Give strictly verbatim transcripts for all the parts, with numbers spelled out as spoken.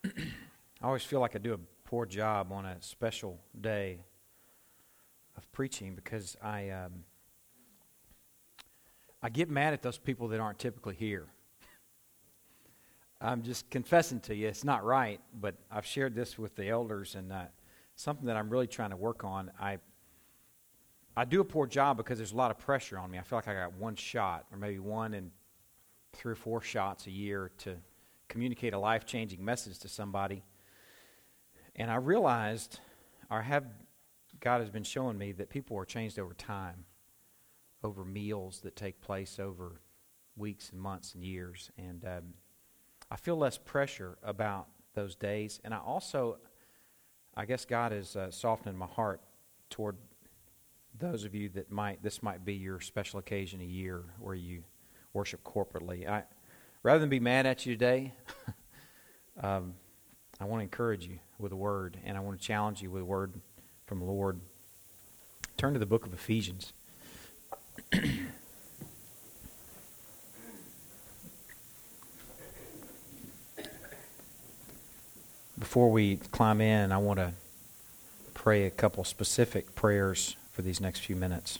I always feel like I do a poor job on a special day of preaching because I um, I get mad at those people that aren't typically here. I'm just confessing to you, it's not right, but I've shared this with the elders, and uh, something that I'm really trying to work on. I I do a poor job because there's a lot of pressure on me. I feel like I got one shot, or maybe one and three or four shots a year to communicate a life-changing message to somebody. And I realized, or have, God has been showing me that people are changed over time, over meals that take place over weeks and months and years. And um, I feel less pressure about those days. And I also, I guess God has uh, softened my heart toward those of you that might, this might be your special occasion a year where you worship corporately. I, rather than be mad at you today, um, I want to encourage you with a word, and I want to challenge you with a word from the Lord. Turn to the book of Ephesians. Before we climb in, I want to pray a couple specific prayers for these next few minutes.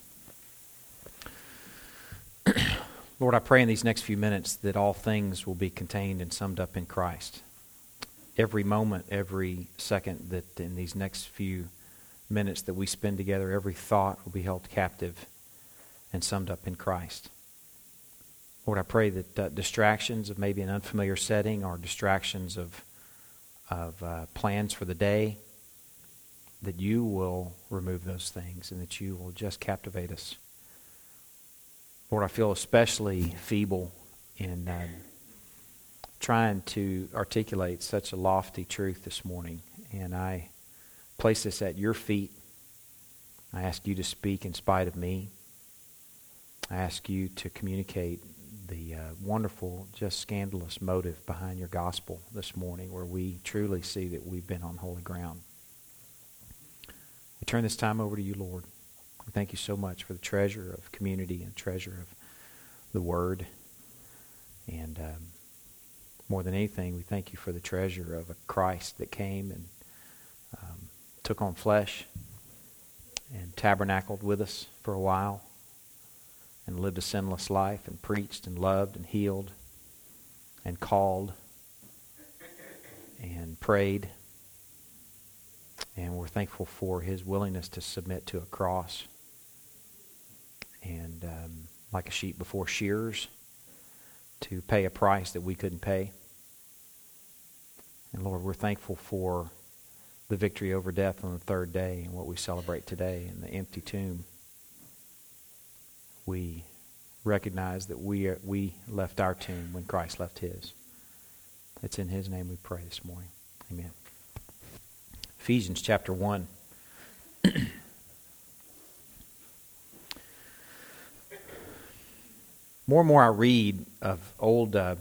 Lord, I pray in these next few minutes that all things will be contained and summed up in Christ. Every moment, every second that in these next few minutes that we spend together, every thought will be held captive and summed up in Christ. Lord, I pray that uh, distractions of maybe an unfamiliar setting or distractions of, of uh, plans for the day, that you will remove those things and that you will just captivate us. Lord, I feel especially feeble in uh, trying to articulate such a lofty truth this morning, and I place this at your feet. I ask you to speak in spite of me. I ask you to communicate the uh, wonderful, just scandalous motive behind your gospel this morning, where we truly see that we've been on holy ground. We turn this time over to you, Lord. We thank you so much for the treasure of community and treasure of the Word. And um, more than anything, we thank you for the treasure of a Christ that came and um, took on flesh and tabernacled with us for a while and lived a sinless life and preached and loved and healed and called and prayed. And we're thankful for his willingness to submit to a cross and um, like a sheep before shearers, to pay a price that we couldn't pay. And Lord, we're thankful for the victory over death on the third day and what we celebrate today in the empty tomb. We recognize that we are, we left our tomb when Christ left his. It's in his name we pray this morning. Amen. Ephesians chapter one. More and more I read of old uh,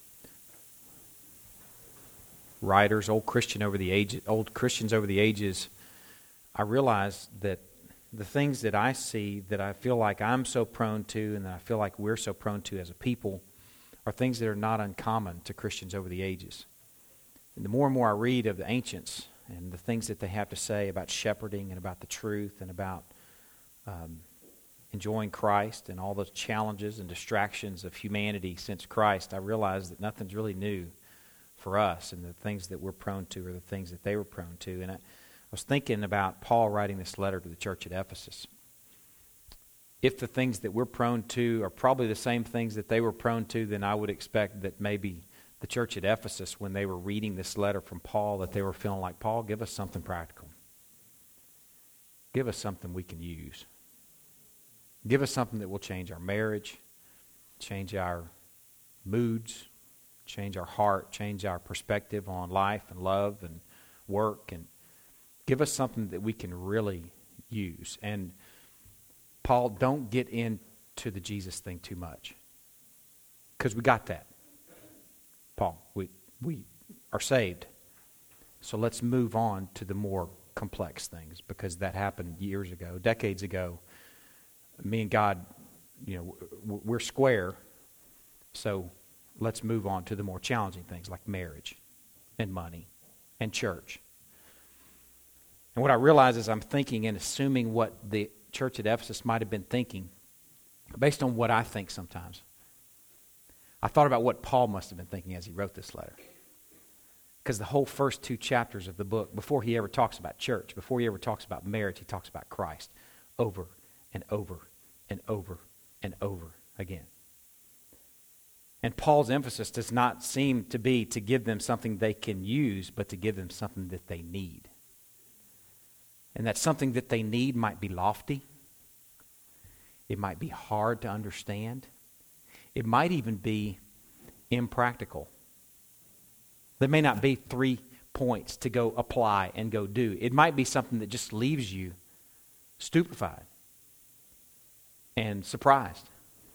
writers, old Christian over the ages, old Christians over the ages, I realize that the things that I see that I feel like I'm so prone to and that I feel like we're so prone to as a people are things that are not uncommon to Christians over the ages. And the more and more I read of the ancients and the things that they have to say about shepherding and about the truth and about um, enjoying Christ and all the challenges and distractions of humanity since Christ, I realize that nothing's really new for us, and the things that we're prone to are the things that they were prone to. And I, I was thinking about Paul writing this letter to the church at Ephesus. If the things that we're prone to are probably the same things that they were prone to, then I would expect that maybe the church at Ephesus, when they were reading this letter from Paul, that they were feeling like, Paul, give us something practical. Give us something we can use. Give us something that will change our marriage, change our moods, change our heart, change our perspective on life and love and work, and give us something that we can really use. And Paul, don't get into the Jesus thing too much, because we got that. Paul, we we are saved. So let's move on to the more complex things, because that happened years ago, decades ago. Me and God, you know, we're square, so let's move on to the more challenging things like marriage and money and church. And what I realize is I'm thinking and assuming what the church at Ephesus might have been thinking based on what I think sometimes. I thought about what Paul must have been thinking as he wrote this letter. Because the whole first two chapters of the book, before he ever talks about church, before he ever talks about marriage, he talks about Christ over and over and over and over again. And Paul's emphasis does not seem to be to give them something they can use, but to give them something that they need. And that something that they need might be lofty. It might be hard to understand. It might even be impractical. There may not be three points to go apply and go do. It might be something that just leaves you stupefied and surprised.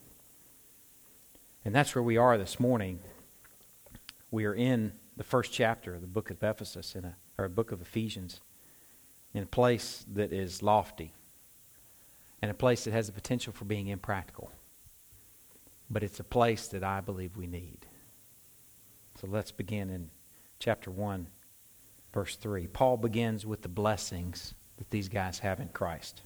And that's where we are this morning. We are in the first chapter of the book of Ephesus, in a, or a book of Ephesians, in a place that is lofty and a place that has the potential for being impractical. But it's a place that I believe we need. So let's begin in chapter one, verse three. Paul begins with the blessings that these guys have in Christ.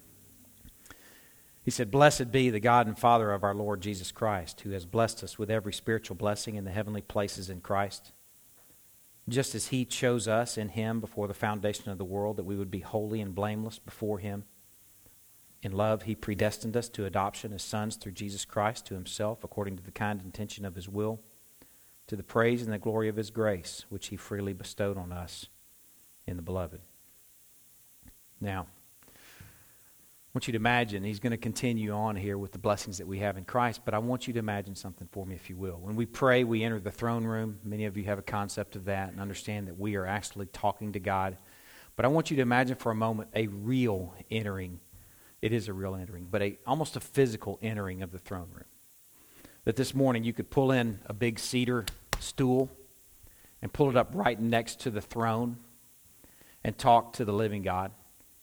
He said, "Blessed be the God and Father of our Lord Jesus Christ, who has blessed us with every spiritual blessing in the heavenly places in Christ, just as He chose us in Him before the foundation of the world, that we would be holy and blameless before Him. In love, He predestined us to adoption as sons through Jesus Christ to Himself, according to the kind intention of His will, to the praise and the glory of His grace, which He freely bestowed on us in the Beloved." Now, I want you to imagine, he's going to continue on here with the blessings that we have in Christ, but I want you to imagine something for me, if you will. When we pray, we enter the throne room. Many of you have a concept of that and understand that we are actually talking to God. But I want you to imagine for a moment a real entering. It is a real entering, but a almost a physical entering of the throne room. That this morning you could pull in a big cedar stool and pull it up right next to the throne and talk to the living God.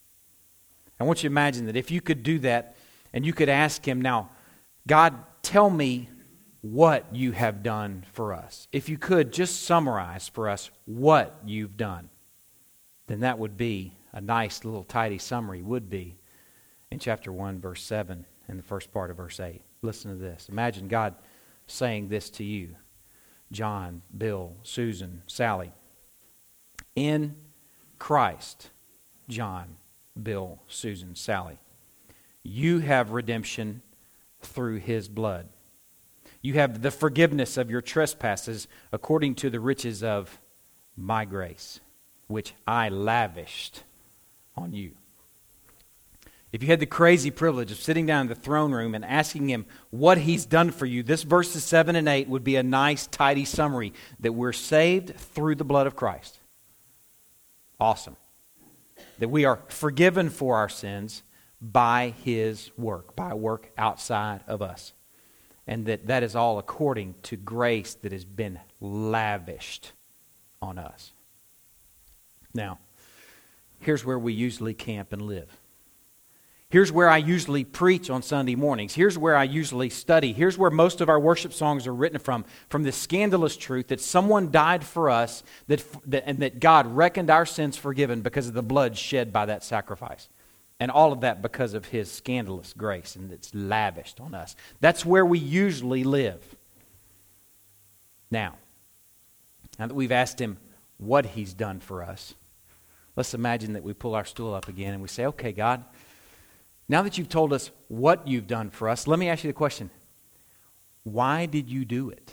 I want you to imagine that if you could do that and you could ask Him, now, God, tell me what you have done for us. If you could just summarize for us what you've done, then that would be a nice little tidy summary, would be in chapter one, verse seven, and the first part of verse eight. Listen to this. Imagine God saying this to you, John, Bill, Susan, Sally. In Christ, John, Bill, Susan, Sally, you have redemption through His blood. You have the forgiveness of your trespasses according to the riches of my grace, which I lavished on you. If you had the crazy privilege of sitting down in the throne room and asking Him what He's done for you, this verses seven and eight would be a nice, tidy summary that we're saved through the blood of Christ. Awesome. That we are forgiven for our sins by His work, by work outside of us. And that that is all according to grace that has been lavished on us. Now, here's where we usually camp and live. Here's where I usually preach on Sunday mornings. Here's where I usually study. Here's where most of our worship songs are written from. From this scandalous truth that someone died for us that, that, and that God reckoned our sins forgiven because of the blood shed by that sacrifice. And all of that because of His scandalous grace and it's lavished on us. That's where we usually live. Now, now that we've asked Him what He's done for us, let's imagine that we pull our stool up again and we say, okay, God, now that you've told us what you've done for us, let me ask you the question. Why did you do it?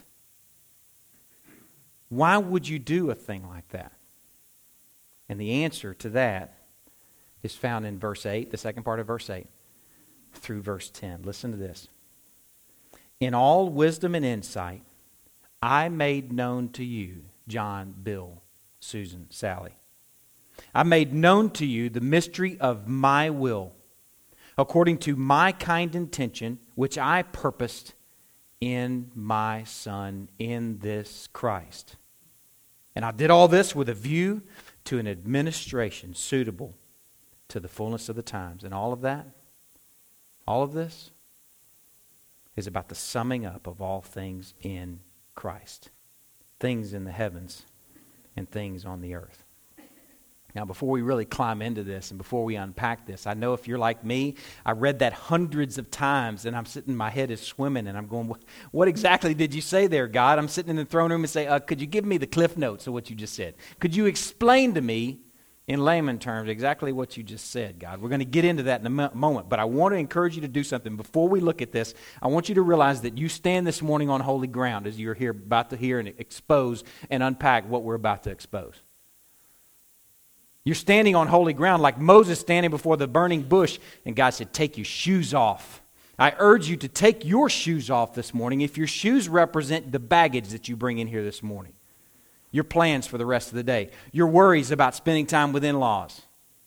Why would you do a thing like that? And the answer to that is found in verse eight, the second part of verse eight, through verse ten. Listen to this. In all wisdom and insight, I made known to you, John, Bill, Susan, Sally. I made known to you the mystery of my will, according to my kind intention, which I purposed in my Son, in this Christ. And I did all this with a view to an administration suitable to the fullness of the times. And all of that, all of this, is about the summing up of all things in Christ. Things in the heavens and things on the earth. Now, before we really climb into this and before we unpack this, I know if you're like me, I read that hundreds of times and I'm sitting, my head is swimming and I'm going, what exactly did you say there, God? I'm sitting in the throne room and say, uh, could you give me the cliff notes of what you just said? Could you explain to me in layman terms exactly what you just said, God? We're going to get into that in a mo- moment, but I want to encourage you to do something. Before we look at this, I want you to realize that you stand this morning on holy ground as you're here about to hear and expose and unpack what we're about to expose. You're standing on holy ground like Moses standing before the burning bush, and God said, take your shoes off. I urge you to take your shoes off this morning if your shoes represent the baggage that you bring in here this morning. Your plans for the rest of the day. Your worries about spending time with in-laws.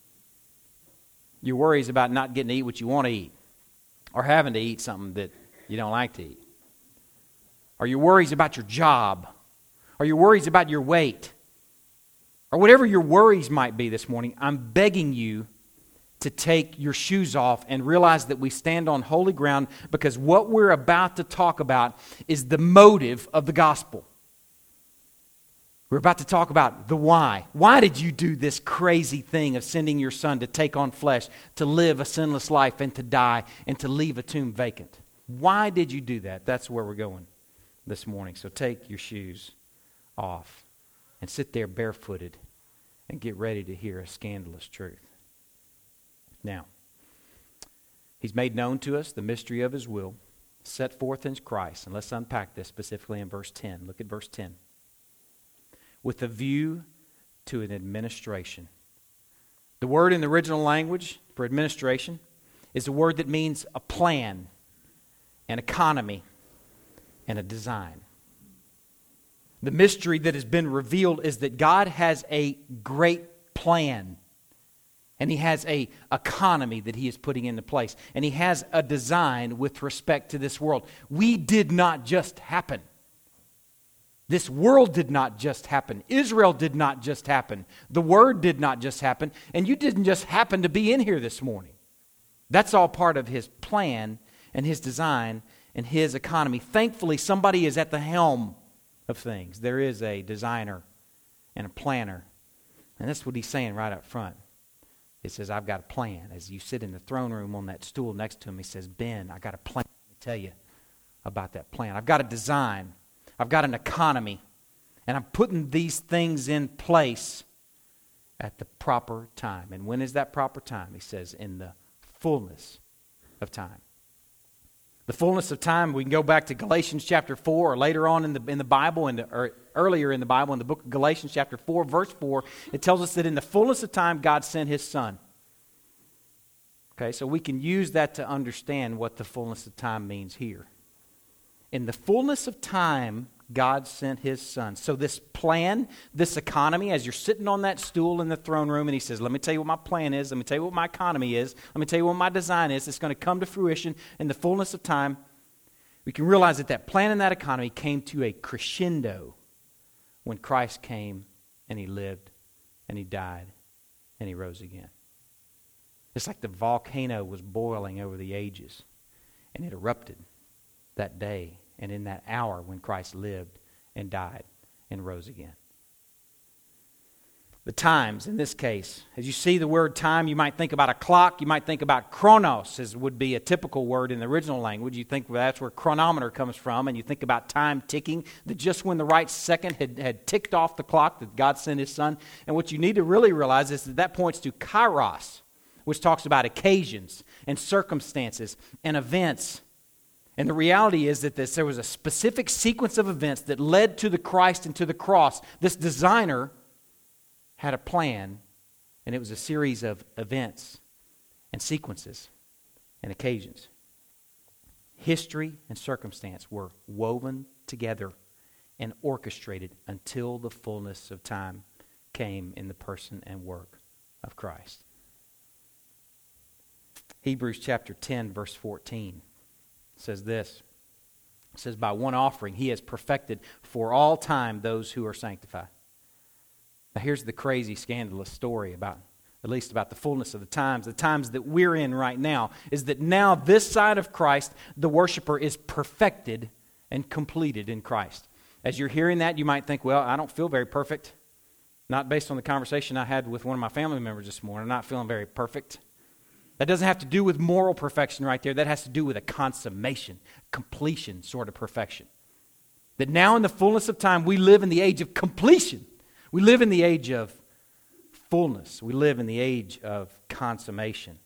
Your worries about not getting to eat what you want to eat, or having to eat something that you don't like to eat. Or your worries about your job, or your worries about your weight. Or whatever your worries might be this morning, I'm begging you to take your shoes off and realize that we stand on holy ground because what we're about to talk about is the motive of the gospel. We're about to talk about the why. Why did you do this crazy thing of sending your son to take on flesh, to live a sinless life and to die and to leave a tomb vacant? Why did you do that? That's where we're going this morning. So take your shoes off and sit there barefooted and get ready to hear a scandalous truth. Now, He's made known to us the mystery of His will, set forth in Christ. And let's unpack this specifically in verse ten. Look at verse ten. With a view to an administration. The word in the original language for administration is a word that means a plan, an economy, and a design. The mystery that has been revealed is that God has a great plan. And He has a economy that He is putting into place. And He has a design with respect to this world. We did not just happen. This world did not just happen. Israel did not just happen. The Word did not just happen. And you didn't just happen to be in here this morning. That's all part of His plan and His design and His economy. Thankfully, somebody is at the helm of things. There is a designer and a planner. And that's what He's saying right up front. He says, I've got a plan. As you sit in the throne room on that stool next to Him, He says, Ben, I got a plan. Let me tell you about that plan. I've got a design. I've got an economy, and I'm putting these things in place at the proper time. And when is that proper time? He says, in the fullness of time. The fullness of time, we can go back to Galatians chapter four, or later on in the in the Bible, in the, or earlier in the Bible, in the book of Galatians chapter four, verse four, it tells us that in the fullness of time, God sent His Son. Okay, so we can use that to understand what the fullness of time means here. In the fullness of time, God sent His Son. So this plan, this economy, as you're sitting on that stool in the throne room, and He says, let me tell you what my plan is, let me tell you what my economy is, let me tell you what my design is, it's going to come to fruition in the fullness of time. We can realize that that plan and that economy came to a crescendo when Christ came and He lived and He died and He rose again. It's like the volcano was boiling over the ages and it erupted that day and in that hour when Christ lived and died and rose again. The times, in this case, as you see the word time, you might think about a clock, you might think about chronos, as would be a typical word in the original language. You think that's where chronometer comes from, and you think about time ticking, that just when the right second had, had ticked off the clock, that God sent His Son. And what you need to really realize is that that points to kairos, which talks about occasions and circumstances and events. And the reality is that this, there was a specific sequence of events that led to the Christ and to the cross. This designer had a plan, and it was a series of events and sequences and occasions. History and circumstance were woven together and orchestrated until the fullness of time came in the person and work of Christ. Hebrews chapter ten, verse fourteen. Says this. It says, by one offering He has perfected for all time those who are sanctified. Now here's the crazy, scandalous story about, at least about the fullness of the times, the times that we're in right now, is that now this side of Christ, the worshiper is perfected and completed in Christ. As you're hearing that, you might think, well, I don't feel very perfect. Not based on the conversation I had with one of my family members this morning. I'm not feeling very perfect. That doesn't have to do with moral perfection right there. That has to do with a consummation, completion sort of perfection. That now in the fullness of time, we live in the age of completion. We live in the age of fullness. We live in the age of consummation.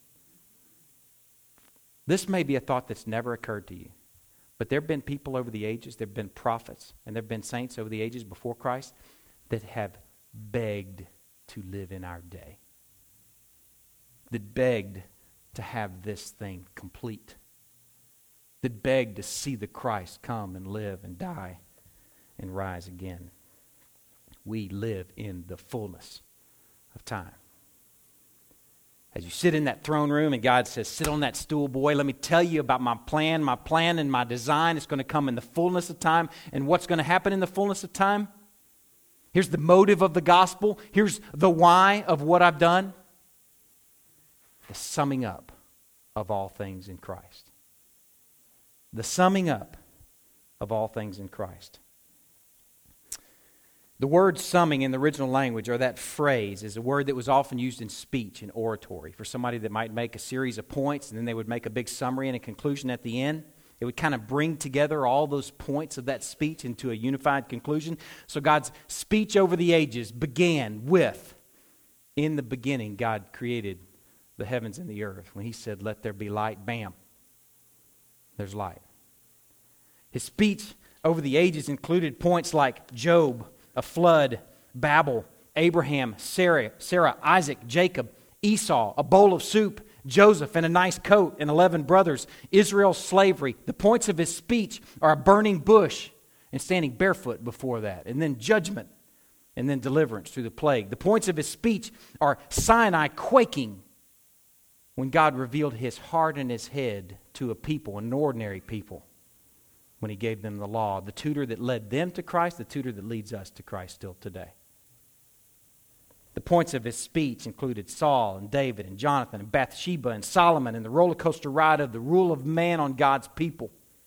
This may be a thought that's never occurred to you. But there have been people over the ages, there have been prophets, and there have been saints over the ages before Christ that have begged to live in our day. That begged to have this thing complete. That begged to see the Christ come and live and die and rise again. We live in the fullness of time. As you sit in that throne room and God says, sit on that stool, boy, let me tell you about my plan. My plan and my design is going to come in the fullness of time. And what's going to happen in the fullness of time? Here's the motive of the gospel. Here's the why of what I've done. The summing up of all things in Christ. The summing up of all things in Christ. The word summing in the original language, or that phrase, is a word that was often used in speech and oratory for somebody that might make a series of points and then they would make a big summary and a conclusion at the end. It would kind of bring together all those points of that speech into a unified conclusion. So God's speech over the ages began with, in the beginning, God created the heavens and the earth. When He said, let there be light, bam, there's light. His speech over the ages included points like Job, a flood, Babel, Abraham, Sarah, Sarah, Isaac, Jacob, Esau, a bowl of soup, Joseph and a nice coat, and eleven brothers, Israel's slavery. The points of his speech are a burning bush and standing barefoot before that, and then judgment, and then deliverance through the plague. The points of his speech are Sinai quaking when God revealed His heart and His head to a people, an ordinary people, when He gave them the law, the tutor that led them to Christ, the tutor that leads us to Christ still today. The points of his speech included Saul and David and Jonathan and Bathsheba and Solomon and the roller coaster ride of the rule of man on God's people.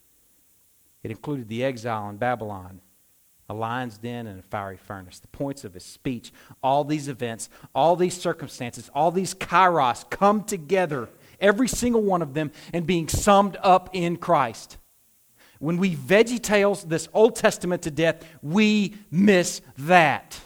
It included the exile in Babylon, a lion's den and a fiery furnace. The points of his speech, all these events, all these circumstances, all these kairos come together, every single one of them, and being summed up in Christ. When we VeggieTales this Old Testament to death, we miss that.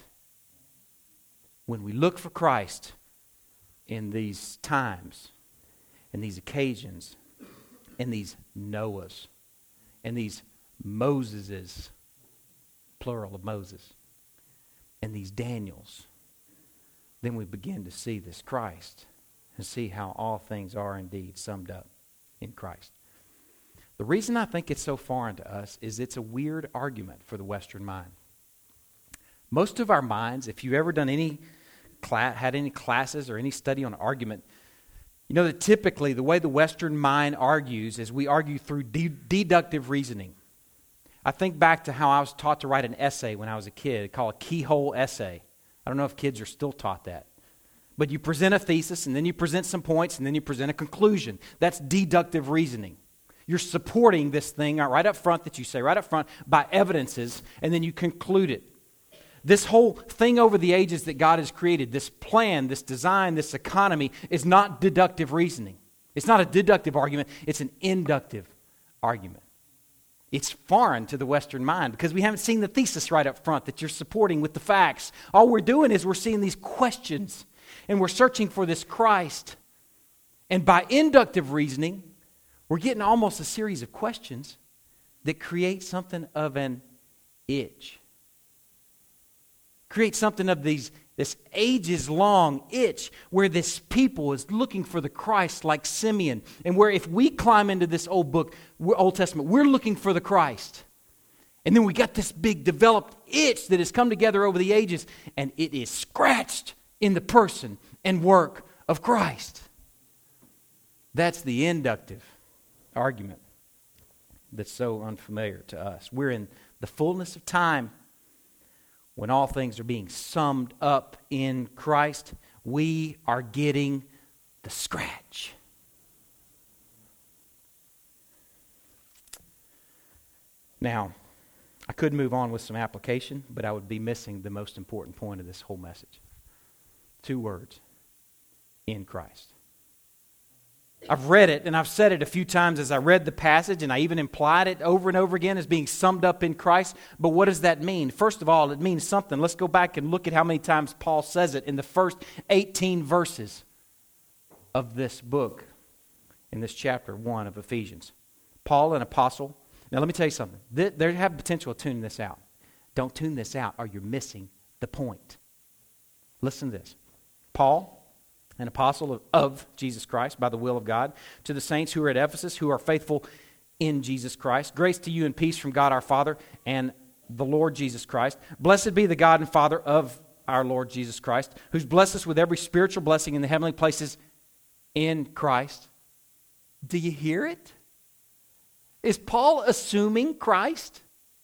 When we look for Christ in these times, in these occasions, in these Noahs, in these Moseses, plural of Moses, and these Daniels, then we begin to see this Christ and see how all things are indeed summed up in Christ. The reason I think it's so foreign to us is it's a weird argument for the Western mind. Most of our minds, if you've ever done any class, had any classes or any study on argument, you know that typically the way the Western mind argues is we argue through de- deductive reasoning. I think back to how I was taught to write an essay when I was a kid, called a keyhole essay. I don't know if kids are still taught that. But you present a thesis, and then you present some points, and then you present a conclusion. That's deductive reasoning. You're supporting this thing right up front that you say right up front by evidences, and then you conclude it. This whole thing over the ages that God has created, this plan, this design, this economy, is not deductive reasoning. It's not a deductive argument. It's an inductive argument. It's foreign to the Western mind because we haven't seen the thesis right up front that you're supporting with the facts. All we're doing is we're seeing these questions, and we're searching for this Christ. And by inductive reasoning, we're getting almost a series of questions that create something of an itch. Create something of these this ages-long itch where this people is looking for the Christ like Simeon. And where if we climb into this old book, Old Testament, we're looking for the Christ. And then we got this big developed itch that has come together over the ages, and it is scratched in the person and work of Christ. That's the inductive argument that's so unfamiliar to us. We're in the fullness of time when all things are being summed up in Christ. We are getting the scratch. Now, I could move on with some application, but I would be missing the most important point of this whole message. Two words. In Christ. I've read it, and I've said it a few times as I read the passage, and I even implied it over and over again as being summed up in Christ. But what does that mean? First of all, it means something. Let's go back and look at how many times Paul says it in the first eighteen verses of this book, in this chapter one of Ephesians. Paul, an apostle. Now, let me tell you something. They have potential to tune this out. Don't tune this out, or you're missing the point. Listen to this. Paul, an apostle of, of Jesus Christ by the will of God, to the saints who are at Ephesus, who are faithful in Jesus Christ. Grace to you and peace from God our Father and the Lord Jesus Christ. Blessed be the God and Father of our Lord Jesus Christ, who's blessed us with every spiritual blessing in the heavenly places in Christ. Do you hear it? Is Paul assuming Christ?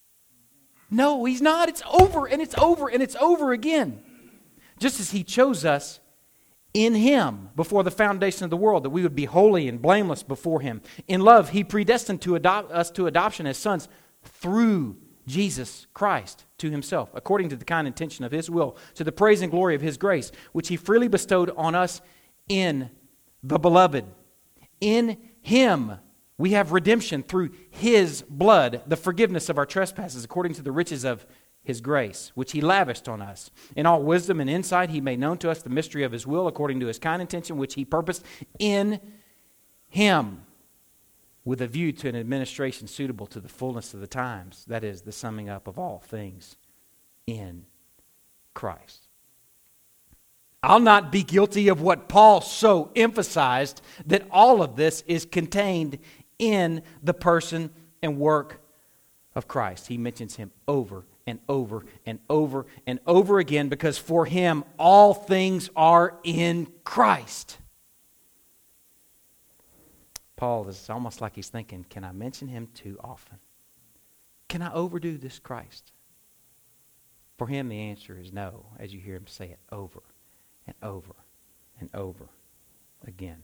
No, he's not. It's over and it's over and it's over again. Just as he chose us in him before the foundation of the world, that we would be holy and blameless before him. In love, he predestined to adopt us to adoption as sons through Jesus Christ to himself, according to the kind intention of his will, to the praise and glory of his grace, which he freely bestowed on us in the beloved. In him we have redemption through his blood, the forgiveness of our trespasses, according to the riches of his grace, which he lavished on us. In all wisdom and insight, he made known to us the mystery of his will, according to his kind intention, which he purposed in him, with a view to an administration suitable to the fullness of the times. That is, the summing up of all things in Christ. I'll not be guilty of what Paul so emphasized, that all of this is contained in the person and work of Christ. He mentions him over and over and over and over again, because for him all things are in Christ. Paul is almost like he's thinking, can I mention him too often? Can I overdo this Christ? For him the answer is no, as you hear him say it over and over and over again.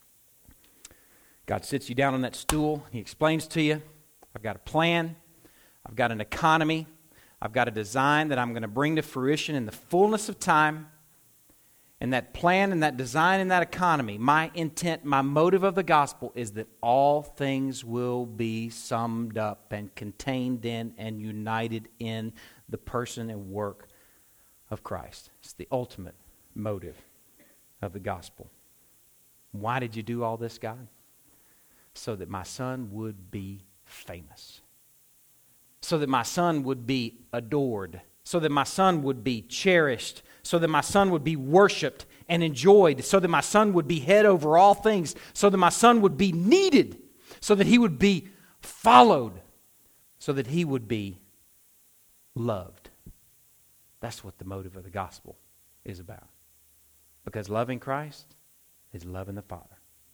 God sits you down on that stool. He explains to you, I've got a plan. I've got an economy. I've got a design that I'm going to bring to fruition in the fullness of time. And that plan and that design and that economy, my intent, my motive of the gospel is that all things will be summed up and contained in and united in the person and work of Christ. It's the ultimate motive of the gospel. Why did you do all this, God? So that my son would be famous. So that my son would be adored. So that my son would be cherished. So that my son would be worshiped and enjoyed. So that my son would be head over all things. So that my son would be needed. So that he would be followed. So that he would be loved. That's what the motive of the gospel is about. Because loving Christ is loving the Father.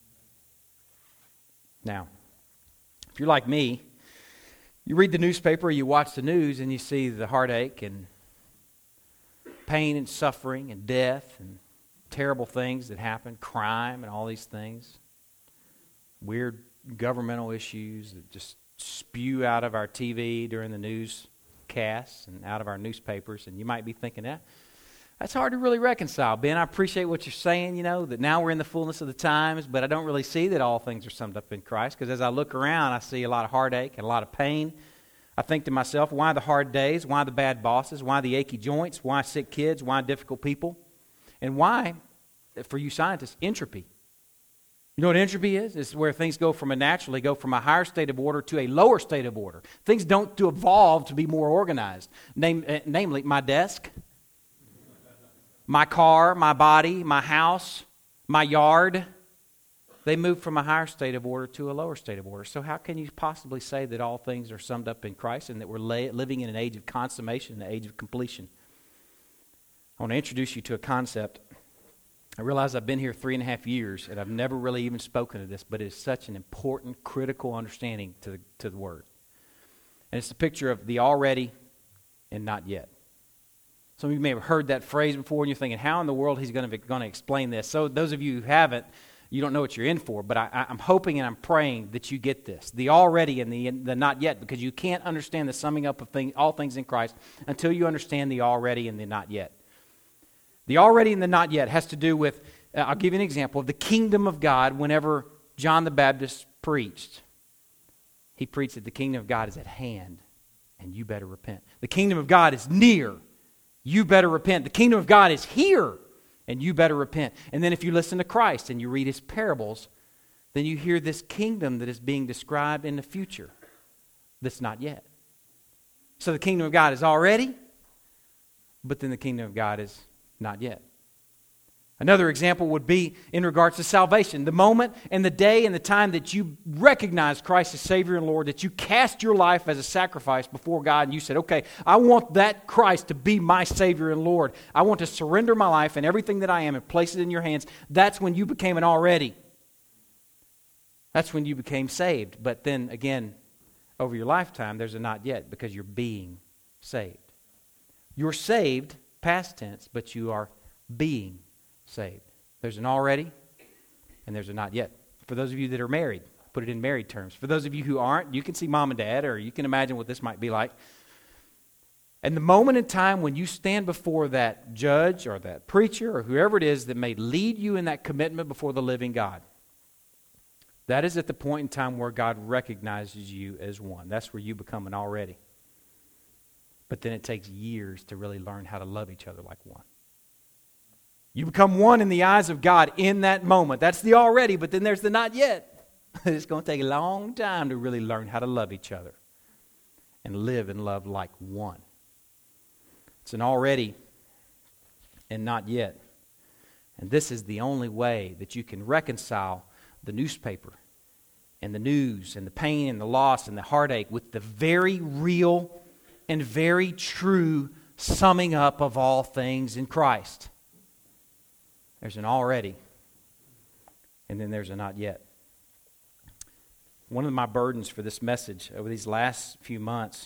Now, if you're like me, you read the newspaper, you watch the news, and you see the heartache and pain and suffering and death and terrible things that happen, crime and all these things, weird governmental issues that just spew out of our T V during the newscasts and out of our newspapers, and you might be thinking, that. That's hard to really reconcile. Ben, I appreciate what you're saying, you know, that now we're in the fullness of the times, but I don't really see that all things are summed up in Christ, because as I look around, I see a lot of heartache and a lot of pain. I think to myself, why the hard days? Why the bad bosses? Why the achy joints? Why sick kids? Why difficult people? And why, for you scientists, entropy? You know what entropy is? It's where things go from a naturally go from a higher state of order to a lower state of order. Things don't to evolve to be more organized. Name, uh, namely, my desk, my car, my body, my house, my yard, they move from a higher state of order to a lower state of order. So how can you possibly say that all things are summed up in Christ and that we're la- living in an age of consummation, an age of completion? I want to introduce you to a concept. I realize I've been here three and a half years and I've never really even spoken of this, but it is such an important, critical understanding to the, to the Word. And it's a picture of the already and not yet. Some of you may have heard that phrase before and you're thinking, how in the world he's going to, going to explain this? So those of you who haven't, you don't know what you're in for, but I, I'm hoping and I'm praying that you get this, the already and the, the not yet, because you can't understand the summing up of thing, all things in Christ until you understand the already and the not yet. The already and the not yet has to do with, uh, I'll give you an example of the kingdom of God. Whenever John the Baptist preached, he preached that the kingdom of God is at hand and you better repent. The kingdom of God is near. You better repent. The kingdom of God is here and you better repent. And then if you listen to Christ and you read his parables, then you hear this kingdom that is being described in the future that's not yet. So the kingdom of God is already, but then the kingdom of God is not yet. Another example would be in regards to salvation. The moment and the day and the time that you recognize Christ as Savior and Lord, that you cast your life as a sacrifice before God and you said, okay, I want that Christ to be my Savior and Lord. I want to surrender my life and everything that I am and place it in your hands. That's when you became an already. That's when you became saved. But then again, over your lifetime, there's a not yet because you're being saved. You're saved, past tense, but you are being saved. There's an already and there's a not yet. For those of you that are married, put it in married terms. For those of you who aren't, you can see mom and dad, or you can imagine what this might be like. And the moment in time when you stand before that judge or that preacher or whoever it is that may lead you in that commitment before the living God, that is at the point in time where God recognizes you as one. That's where you become an already. But then it takes years to really learn how to love each other like one. You become one in the eyes of God in that moment. That's the already, but then there's the not yet. It's going to take a long time to really learn how to love each other and live and love like one. It's an already and not yet. And this is the only way that you can reconcile the newspaper and the news and the pain and the loss and the heartache with the very real and very true summing up of all things in Christ. There's an already, and then there's a not yet. One of my burdens for this message over these last few months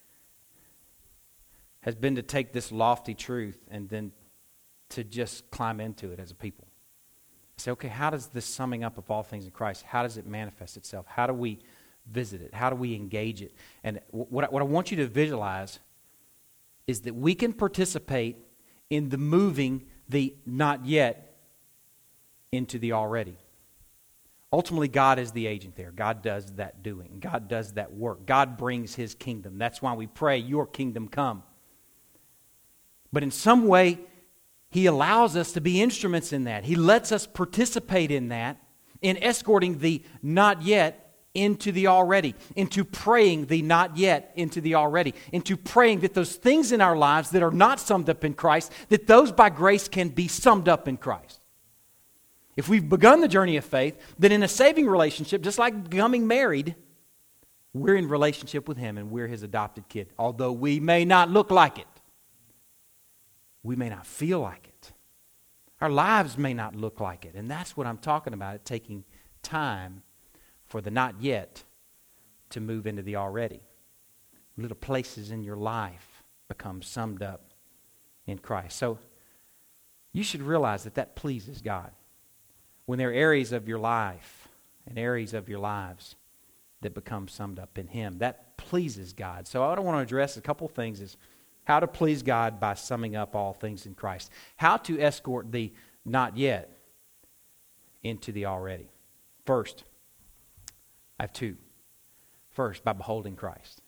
has been to take this lofty truth and then to just climb into it as a people. Say, okay, how does this summing up of all things in Christ, how does it manifest itself? How do we visit it? How do we engage it? And what I, what I want you to visualize is that we can participate in the moving the not yet into the already. Ultimately, God is the agent there. God does that doing. God does that work. God brings his kingdom. That's why we pray, your kingdom come. But in some way, he allows us to be instruments in that. He lets us participate in that, in escorting the not yet into the already, into praying the not yet into the already, into praying that those things in our lives that are not summed up in Christ, that those by grace can be summed up in Christ. If we've begun the journey of faith, then in a saving relationship, just like becoming married, we're in relationship with him and we're his adopted kid. Although we may not look like it. We may not feel like it. Our lives may not look like it. And that's what I'm talking about, it taking time for the not yet to move into the already. Little places in your life become summed up in Christ. So you should realize that that pleases God. When there are areas of your life and areas of your lives that become summed up in him, that pleases God. So what I want to address a couple things is how to please God by summing up all things in Christ. How to escort the not yet into the already. First, I have two. First, by beholding Christ.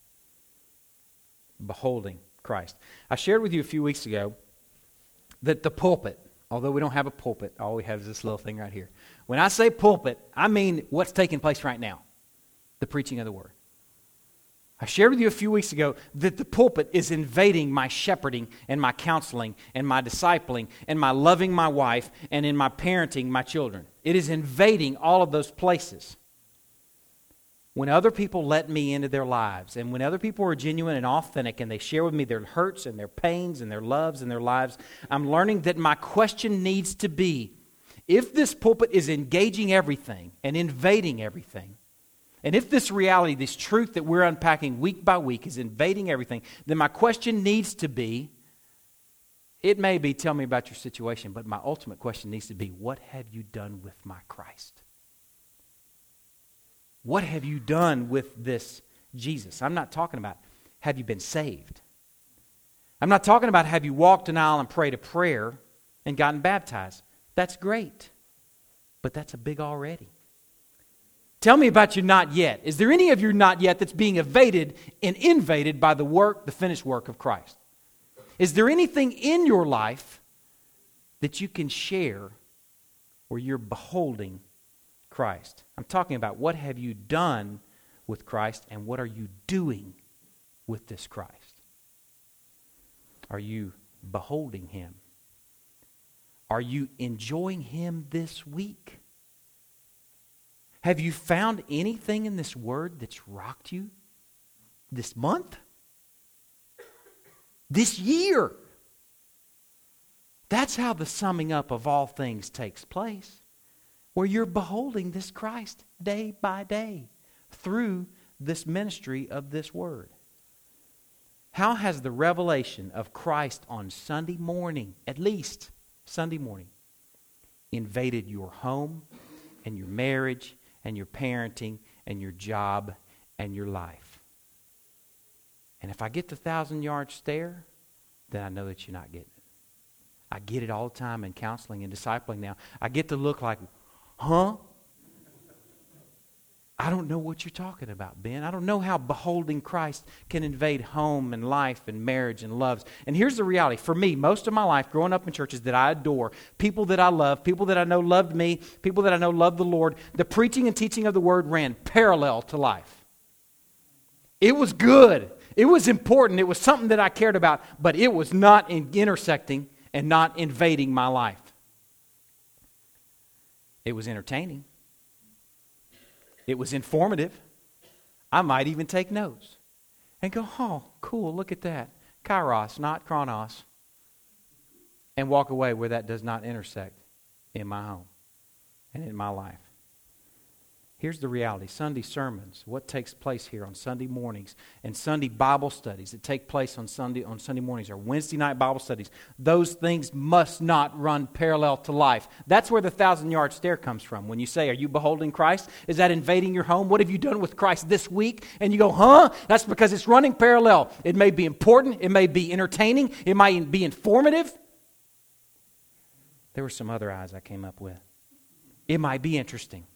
Beholding Christ. I shared with you a few weeks ago that the pulpit, although we don't have a pulpit, all we have is this little thing right here. When I say pulpit, I mean what's taking place right now. The preaching of the word. I shared with you a few weeks ago that the pulpit is invading my shepherding and my counseling and my discipling and my loving my wife and in my parenting my children. It is invading all of those places. When other people let me into their lives and when other people are genuine and authentic and they share with me their hurts and their pains and their loves and their lives, I'm learning that my question needs to be, if this pulpit is engaging everything and invading everything, and if this reality, this truth that we're unpacking week by week is invading everything, then my question needs to be, It may be, tell me about your situation, but my ultimate question needs to be, what have you done with my Christ? What have you done with this Jesus? I'm not talking about, have you been saved? I'm not talking about, have you walked an aisle and prayed a prayer and gotten baptized? That's great, but that's a big already. Tell me about your not yet. Is there any of your not yet that's being evaded and invaded by the work, the finished work of Christ? Is there anything in your life that you can share where you're beholding Christ? I'm talking about, what have you done with Christ and what are you doing with this Christ? Are you beholding Him? Are you enjoying Him this week? Have you found anything in this Word that's rocked you this month? This year? That's how the summing up of all things takes place, where you're beholding this Christ day by day through this ministry of this Word. How has the revelation of Christ on Sunday morning, at least Sunday morning, invaded your home and your marriage and your parenting and your job and your life? And if I get the thousand-yard stare, then I know that you're not getting it. I get it all the time in counseling and discipling now. I get the look like, huh? I don't know what you're talking about, Ben. I don't know how beholding Christ can invade home and life and marriage and loves. And here's the reality. For me, most of my life, growing up in churches that I adore, people that I love, people that I know loved me, people that I know loved the Lord, the preaching and teaching of the Word ran parallel to life. It was good. It was important. It was something that I cared about, but it was not in intersecting and not invading my life. It was entertaining. It was informative. I might even take notes and go, oh, cool, look at that. Kairos, not chronos. And walk away where that does not intersect in my home and in my life. Here's the reality. Sunday sermons, what takes place here on Sunday mornings, and Sunday Bible studies that take place on Sunday on Sunday mornings, or Wednesday night Bible studies, those things must not run parallel to life. That's where the thousand-yard stare comes from. When you say, are you beholding Christ? Is that invading your home? What have you done with Christ this week? And you go, huh? That's because it's running parallel. It may be important. It may be entertaining. It might be informative. There were some other eyes I came up with. It might be interesting.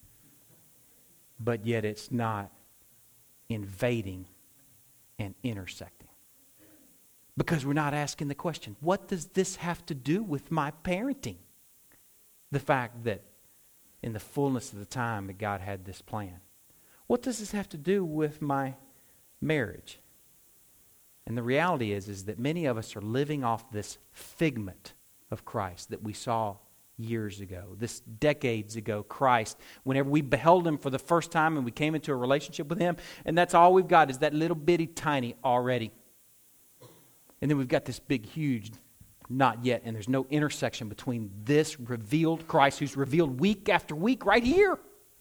But yet it's not invading and intersecting. Because we're not asking the question, what does this have to do with my parenting? The fact that in the fullness of the time that God had this plan. What does this have to do with my marriage? And the reality is, is that many of us are living off this figment of Christ that we saw years ago, this decades ago Christ, whenever we beheld Him for the first time and we came into a relationship with Him, and that's all we've got is that little bitty tiny already. And then we've got this big huge not yet, and there's no intersection between this revealed Christ who's revealed week after week right here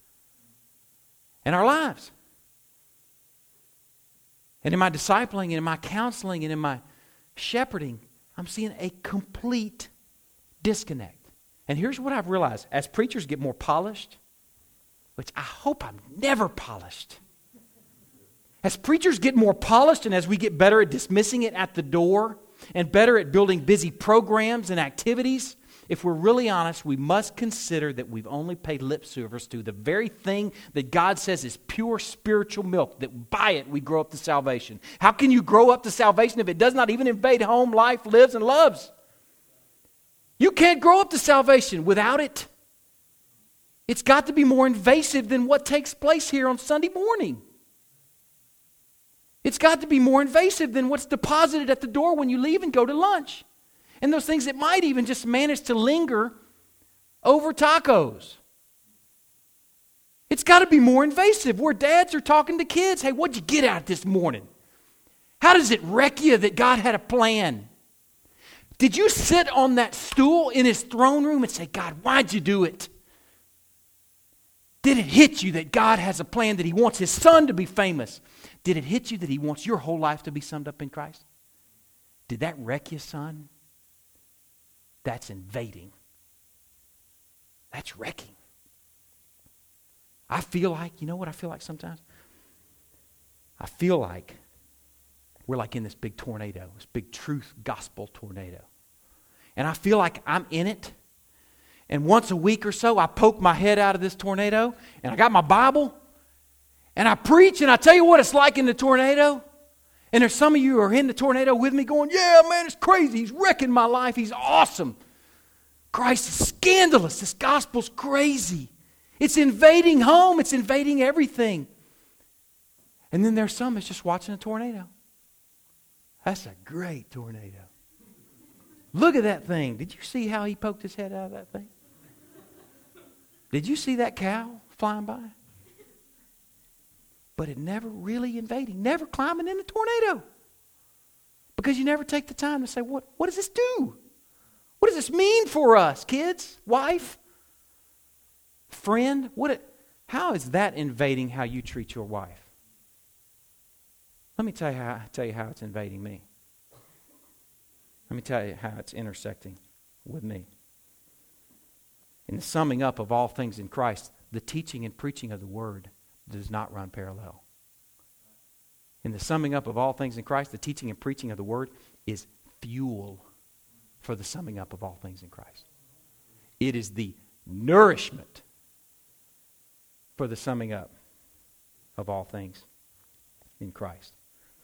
in our lives. And in my discipling and in my counseling and in my shepherding, I'm seeing a complete disconnect. And here's what I've realized. As preachers get more polished, which I hope I'm never polished. As preachers get more polished and as we get better at dismissing it at the door and better at building busy programs and activities, if we're really honest, we must consider that we've only paid lip service to the very thing that God says is pure spiritual milk, that by it we grow up to salvation. How can you grow up to salvation if it does not even invade home, life, lives, and loves? You can't grow up to salvation without it. It's got to be more invasive than what takes place here on Sunday morning. It's got to be more invasive than what's deposited at the door when you leave and go to lunch. And those things that might even just manage to linger over tacos. It's got to be more invasive, where dads are talking to kids. Hey, what'd you get out this morning? How does it wreck you that God had a plan? Did you sit on that stool in His throne room and say, God, why'd you do it? Did it hit you that God has a plan, that He wants His Son to be famous? Did it hit you that He wants your whole life to be summed up in Christ? Did that wreck you, son? That's invading. That's wrecking. I feel like, you know what I feel like sometimes? I feel like we're like in this big tornado, this big truth gospel tornado. And I feel like I'm in it. And once a week or so, I poke my head out of this tornado, and I got my Bible, and I preach, and I tell you what it's like in the tornado. And there's some of you who are in the tornado with me going, yeah, man, it's crazy. He's wrecking my life. He's awesome. Christ is scandalous. This gospel's crazy. It's invading home. It's invading everything. And then there's some that's just watching a tornado. That's a great tornado. Look at that thing. Did you see how he poked his head out of that thing? Did you see that cow flying by? But it never really invading, never climbing in the tornado. Because you never take the time to say, what, what does this do? What does this mean for us, kids, wife, friend? What? It, how is that invading how you treat your wife? Let me tell you how, tell you how it's invading me. Let me tell you how it's intersecting with me. In the summing up of all things in Christ, the teaching and preaching of the Word does not run parallel. In the summing up of all things in Christ, the teaching and preaching of the Word is fuel for the summing up of all things in Christ. It is the nourishment for the summing up of all things in Christ.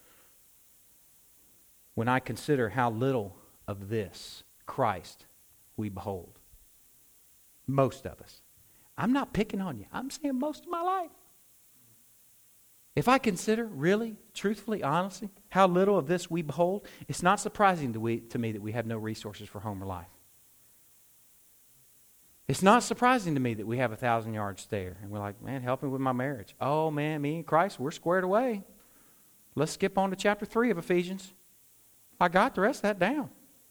When I consider how little of this Christ we behold, most of us. I'm not picking on you. I'm saying most of my life. If I consider, really, truthfully, honestly, how little of this we behold, it's not surprising to, we, to me that we have no resources for home or life. It's not surprising to me that we have a thousand yard stare. And we're like, man, help me with my marriage. Oh, man, me and Christ, we're squared away. Let's skip on to chapter three of Ephesians. I got the rest of that down.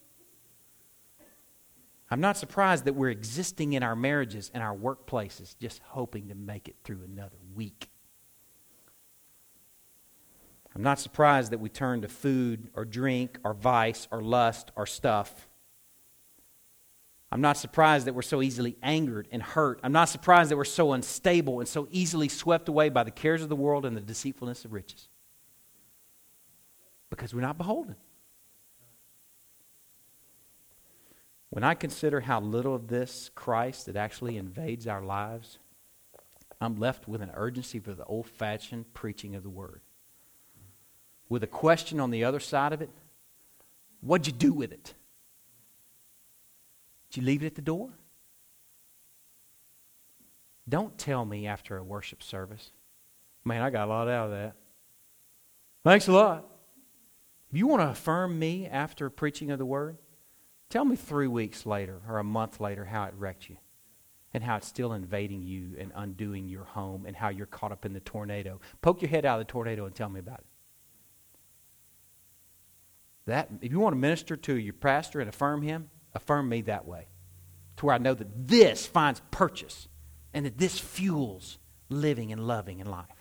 I'm not surprised that we're existing in our marriages and our workplaces just hoping to make it through another week. I'm not surprised that we turn to food or drink or vice or lust or stuff. I'm not surprised that we're so easily angered and hurt. I'm not surprised that we're so unstable and so easily swept away by the cares of the world and the deceitfulness of riches. Because we're not beholden. When I consider how little of this Christ that actually invades our lives, I'm left with an urgency for the old-fashioned preaching of the Word. With a question on the other side of it, what'd you do with it? Did you leave it at the door? Don't tell me after a worship service, man, I got a lot out of that. Thanks a lot. If you want to affirm me after preaching of the Word, tell me three weeks later or a month later how it wrecked you and how it's still invading you and undoing your home and how you're caught up in the tornado. Poke your head out of the tornado and tell me about it. That, if you want to minister to your pastor and affirm him, affirm me that way. To where I know that this finds purchase and that this fuels living and loving in life.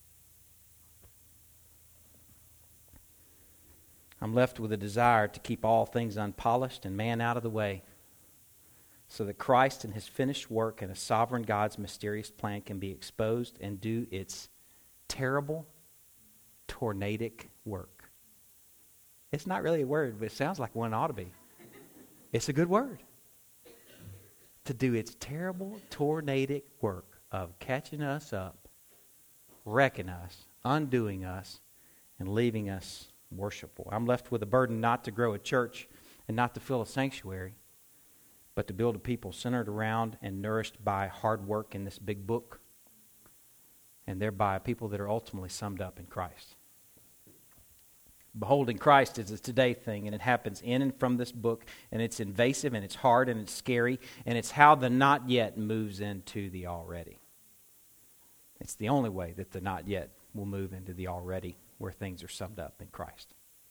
I'm left with a desire to keep all things unpolished and man out of the way so that Christ and His finished work and a sovereign God's mysterious plan can be exposed and do its terrible, tornadic work. It's not really a word, but it sounds like one ought to be. It's a good word. To do its terrible, tornadic work of catching us up, wrecking us, undoing us, and leaving us worshipful. I'm left with a burden not to grow a church and not to fill a sanctuary, but to build a people centered around and nourished by hard work in this big book, and thereby people that are ultimately summed up in Christ. Beholding Christ is a today thing, and it happens in and from this book, and it's invasive, and it's hard, and it's scary, and it's how the not yet moves into the already. It's the only way that the not yet will move into the already, where things are summed up in Christ.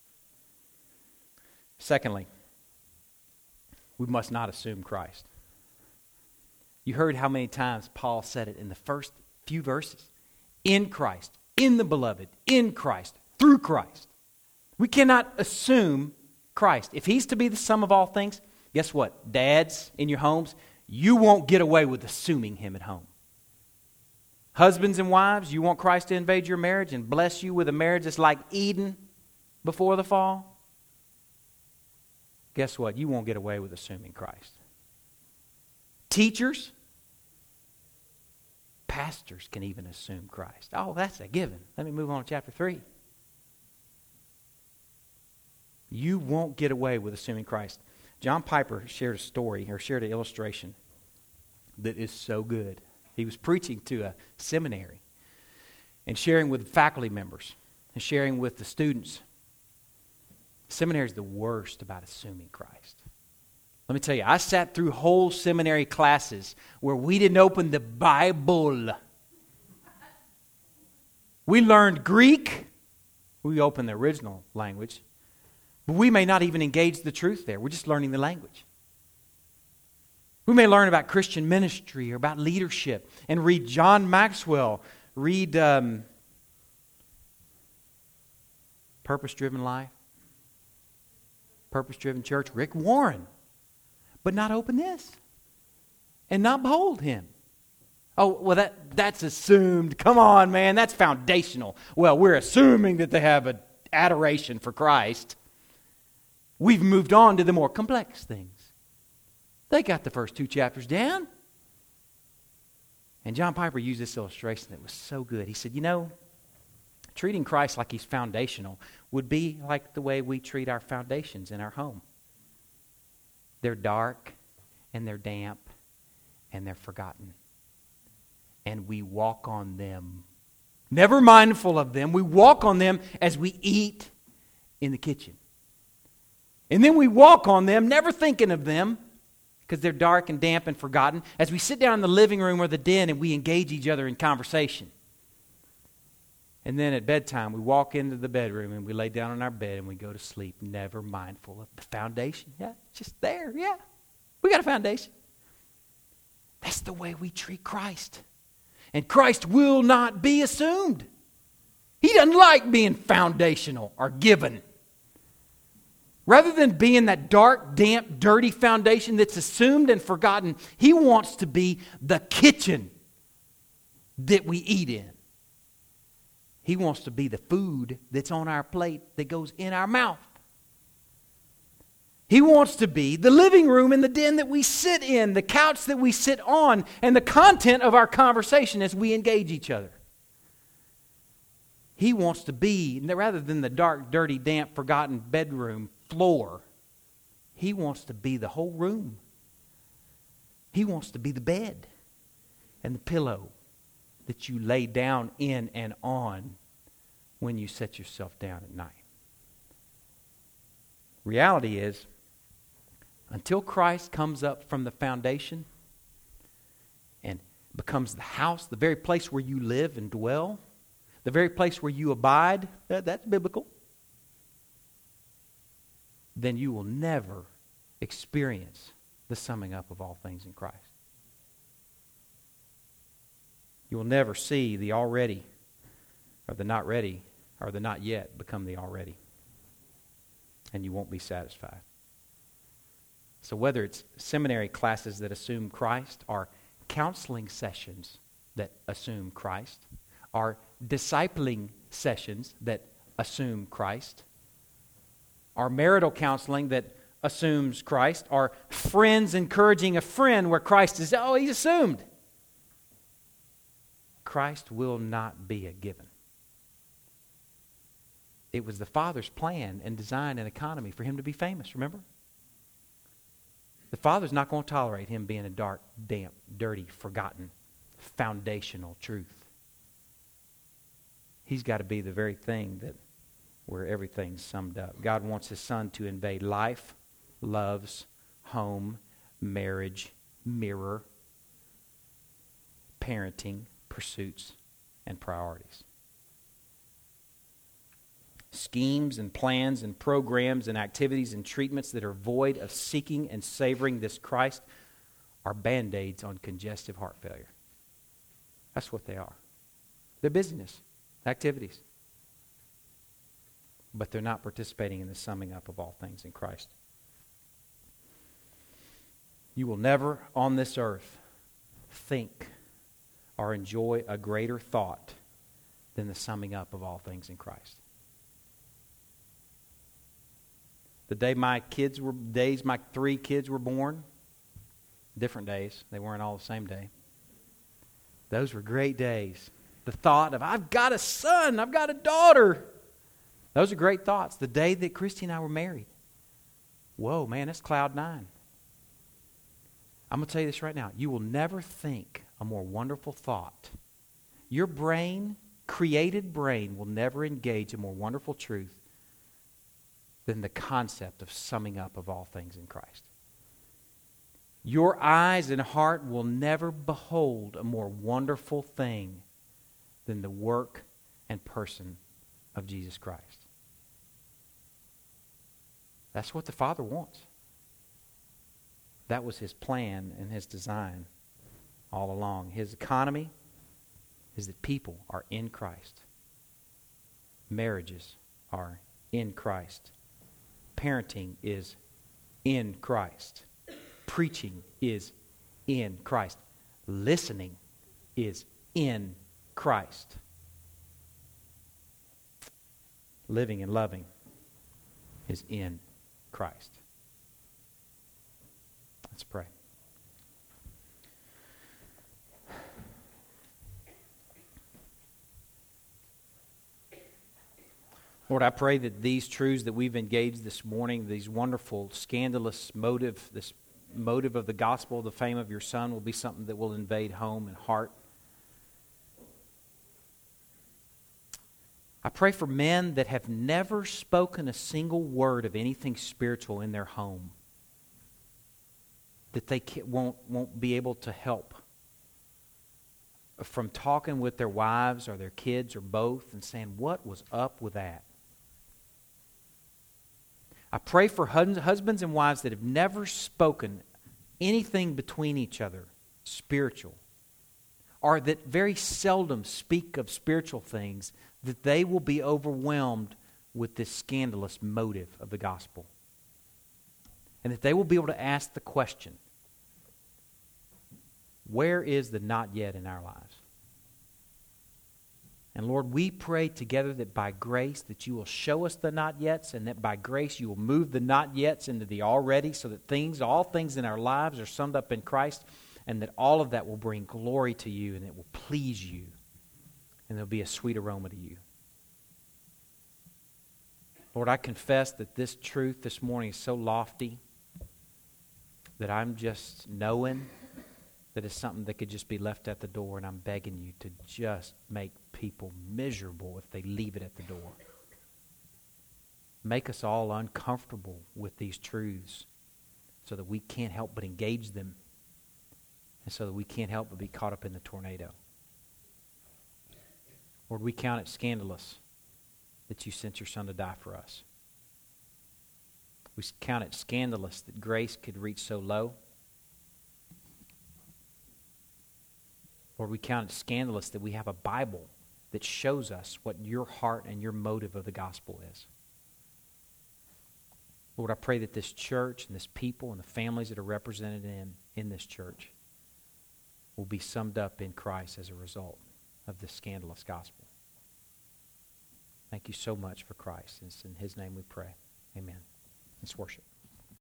Secondly, we must not assume Christ. You heard how many times Paul said it in the first few verses. In Christ, in the beloved, in Christ, through Christ. We cannot assume Christ. If He's to be the sum of all things, Guess what? Dads in your homes, you won't get away with assuming Him at home. Husbands and wives, you want Christ to invade your marriage and bless you with a marriage that's like Eden before the fall? Guess what? You won't get away with assuming Christ. Teachers, pastors can even assume Christ. Oh, that's a given. Let me move on to chapter three. You won't get away with assuming Christ. John Piper shared a story, or shared an illustration that is so good. He was preaching to a seminary and sharing with faculty members and sharing with the students. Seminary is the worst about assuming Christ. Let me tell you, I sat through whole seminary classes where we didn't open the Bible. We learned Greek. We opened the original language. But we may not even engage the truth there. We're just learning the language. We may learn about Christian ministry or about leadership and read John Maxwell, read um, Purpose-Driven Life, Purpose-Driven Church, Rick Warren, but not open this and not behold Him. Oh, well, that that's assumed. Come on, man, that's foundational. Well, we're assuming that they have an adoration for Christ. We've moved on to the more complex things. They got the first two chapters down. And John Piper used this illustration that was so good. He said, you know, treating Christ like He's foundational would be like the way we treat our foundations in our home. They're dark, and they're damp, and they're forgotten. And we walk on them, never mindful of them. We walk on them as we eat in the kitchen. And then we walk on them, never thinking of them, because they're dark and damp and forgotten, as we sit down in the living room or the den and we engage each other in conversation. And then at bedtime, we walk into the bedroom and we lay down on our bed and we go to sleep, never mindful of the foundation. Yeah, it's just there. Yeah, we got a foundation. That's the way we treat Christ. And Christ will not be assumed. He doesn't like being foundational or given. Rather than being that dark, damp, dirty foundation that's assumed and forgotten, He wants to be the kitchen that we eat in. He wants to be the food that's on our plate that goes in our mouth. He wants to be the living room and the den that we sit in, the couch that we sit on, and the content of our conversation as we engage each other. He wants to be, rather than the dark, dirty, damp, forgotten bedroom floor, He wants to be the whole room. He wants to be the bed and the pillow that you lay down in and on when you set yourself down at night. Reality is, until Christ comes up from the foundation and becomes the house, the very place where you live and dwell, the very place where you abide, that, that's biblical, then you will never experience the summing up of all things in Christ. You will never see the already or the not ready or the not yet become the already. And you won't be satisfied. So whether it's seminary classes that assume Christ, or counseling sessions that assume Christ, or discipling sessions that assume Christ, or marital counseling that assumes Christ, or friends encouraging a friend where Christ is, oh, He's assumed. Christ will not be a given. It was the Father's plan and design and economy for Him to be famous, remember? The Father's not going to tolerate Him being a dark, damp, dirty, forgotten, foundational truth. He's got to be the very thing that where everything's summed up. God wants His Son to invade life, loves, home, marriage, mirror, parenting, pursuits, and priorities. Schemes and plans and programs and activities and treatments that are void of seeking and savoring this Christ are Band-Aids on congestive heart failure. That's what they are. They're busyness, activities. But they're not participating in the summing up of all things in Christ. You will never on this earth think or enjoy a greater thought than the summing up of all things in Christ. The day my kids were, days my three kids were born, different days, they weren't all the same day. Those were great days. The thought of, I've got a son, I've got a daughter. Those are great thoughts. The day that Christy and I were married. Whoa, man, that's cloud nine. I'm going to tell you this right now. You will never think a more wonderful thought. Your brain, created brain, will never engage a more wonderful truth than the concept of summing up of all things in Christ. Your eyes and heart will never behold a more wonderful thing than the work and person of Jesus Christ. That's what the Father wants. That was His plan and His design all along. His economy is that people are in Christ. Marriages are in Christ. Parenting is in Christ. Preaching is in Christ. Listening is in Christ. Living and loving is in Christ. Let's pray. Lord, I pray that these truths that we've engaged this morning, these wonderful, scandalous motive, this motive of the gospel, the fame of your Son, will be something that will invade home and heart. I pray for men that have never spoken a single word of anything spiritual in their home, that they won't, won't be able to help from talking with their wives or their kids or both and saying, what was up with that? I pray for husbands and wives that have never spoken anything between each other spiritual, or that very seldom speak of spiritual things, that they will be overwhelmed with this scandalous motive of the gospel. And that they will be able to ask the question, where is the not yet in our lives? And Lord, we pray together that by grace that you will show us the not yets, and that by grace you will move the not yets into the already, so that things, all things in our lives are summed up in Christ, and that all of that will bring glory to you, and it will please you, and there'll be a sweet aroma to you. Lord, I confess that this truth this morning is so lofty that I'm just knowing that it's something that could just be left at the door, and I'm begging you to just make people miserable if they leave it at the door. Make us all uncomfortable with these truths so that we can't help but engage them, and so that we can't help but be caught up in the tornado. Lord, we count it scandalous that you sent your Son to die for us. We count it scandalous that grace could reach so low. Lord, we count it scandalous that we have a Bible that shows us what your heart and your motive of the gospel is. Lord, I pray that this church and this people and the families that are represented in, in this church will be summed up in Christ as a result of this scandalous gospel. Thank you so much for Christ. It's in His name we pray. Amen. Let's worship.